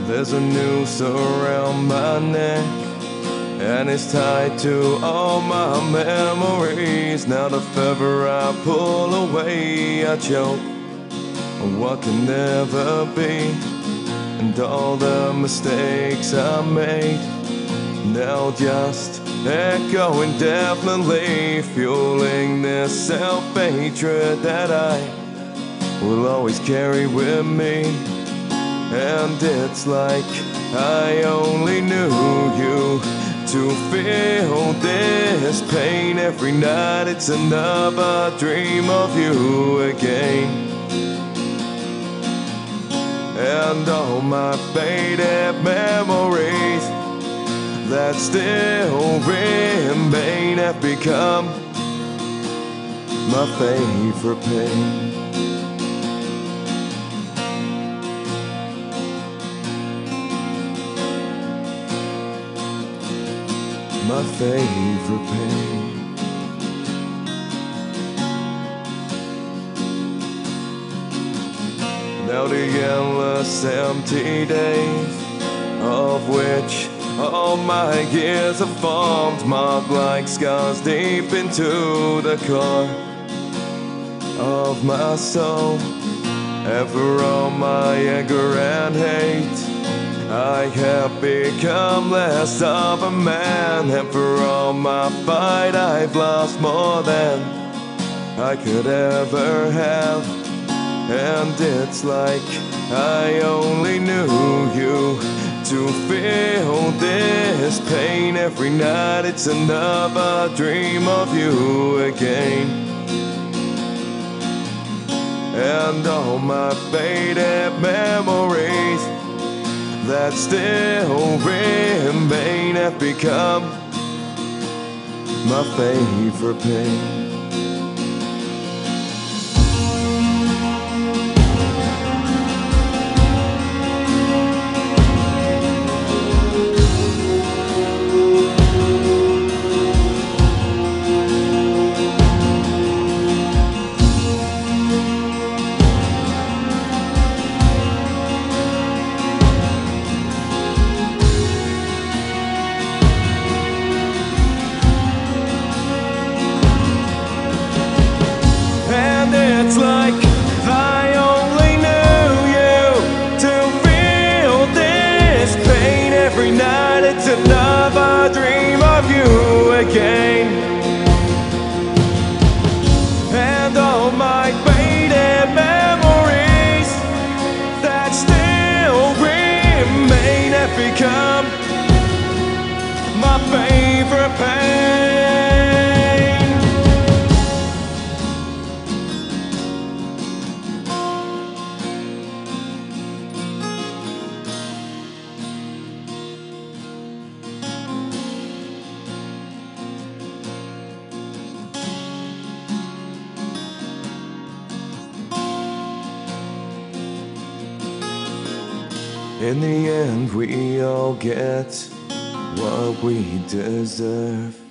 There's a noose around my neck, and it's tied to all my memories. Now the further I pull away, I choke on what can never be. And all the mistakes I made now just echo indefinitely, fueling this self-hatred that I will always carry with me. And it's like I only knew you to feel this pain every night. It's another dream of you again. And all my faded memories that still remain have become my favorite pain. My favorite pain. Now the endless empty days, of which all my years have formed, marked like scars deep into the core of my soul. Ever on my anger and hate, I have become less of a man. And for all my fight, I've lost more than I could ever have. And it's like I only knew you to feel this pain every night. It's another dream of you again. And all my faded memories that still remain have become my favorite pain. It's like I only knew you to feel this pain every night. It's another dream of you again. And all my faded memories that still remain have become my favorite pain. In the end, we all get what we deserve.